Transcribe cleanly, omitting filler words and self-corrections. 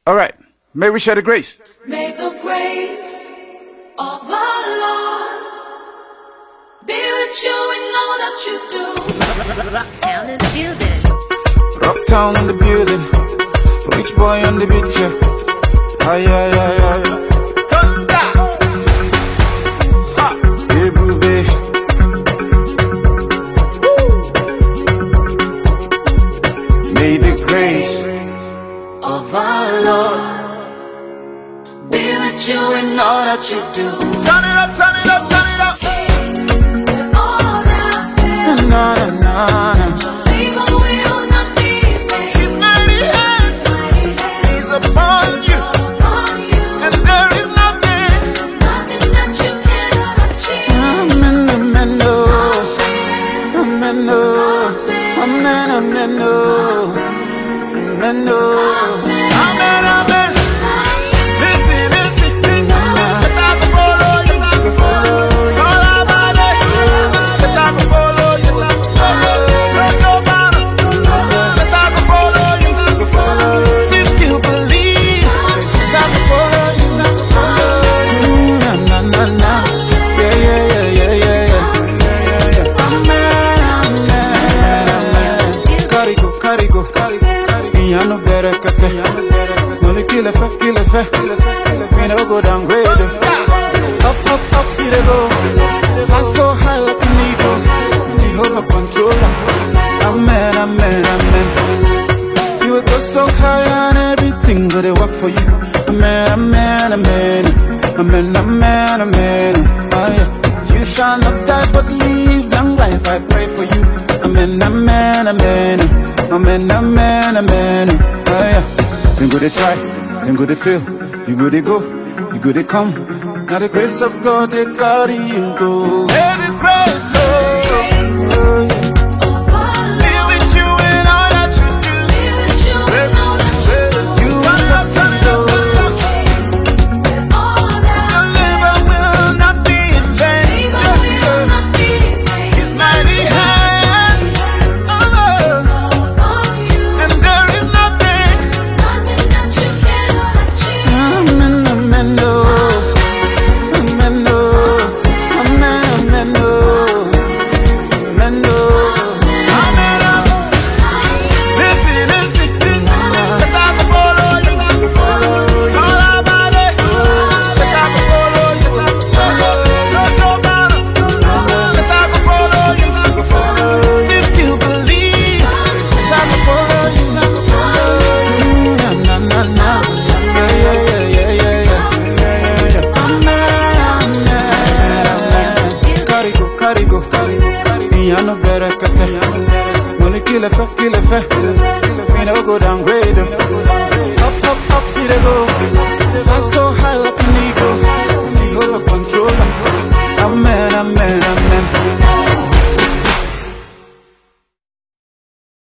All right, may we share the grace. May the grace of our Lord be with you in all that you do. Rocktown in the building. Rocktown in the building. Rich boy on the beach. Ay, ay, ay, ay. Thunder. Ha. Hey, booby. May the grace Of our Lord be with you in all that you do. turn it up, turn it up, turn it up. With all that's fair, Na, na, na, na. your labor will not be in vain. His mighty hands Mighty hands is upon you, upon you. and there is nothing. There's nothing that you cannot achieve. Amen, amen, no. Amen, no. Amen, amen, no. Amen, no. Amen, amen. Listen, listen. Let I go follow you. All about it. Let I go follow you. Let go about it. Let I go follow you. If you believe, let I go follow you. Na, na, na, na. Yeah, yeah, yeah, yeah, yeah. Amen, amen. Carico, carico. Yano berekete. Money kill a fe. Me no go down grade. Up, you dey go. Fly so high like an eagle. Jehovah controller. Amen, amen, amen. You will go so high and everything gonna work for you. Amen, amen, amen. Amen, amen, amen. Oh yeah. You shall not die but live long life. I pray for you. Amen, amen, amen. Amen, amen, amen. Oh yeah. Then go they try, then go they fail. You go they go, you go they come. Now the grace of God they carry you go. Hey, the grace, oh yeah. Of our Be Lord with you in all that you do. be with you in all that you do. You are successful. With all Your that's labor will not be in vain. labor will not be in vain. His mighty hands Upon you. and there is nothing. There's nothing that you cannot achieve. Amen, amen, no. Amen, no. Amen, amen, no. Amen, no. Amen, amen. Listen, listen. Let I go follow you. All about it. Let I go follow you. Let go about it. Let I go follow you. If you believe, let I go follow you. Na, na, na, na. Yeah, yeah, yeah, yeah, yeah, yeah. Amen, amen. Carico. Yano berekete. Money kill a fe. Me no go down grade. Up, you dey go. Fly so high like an eagle.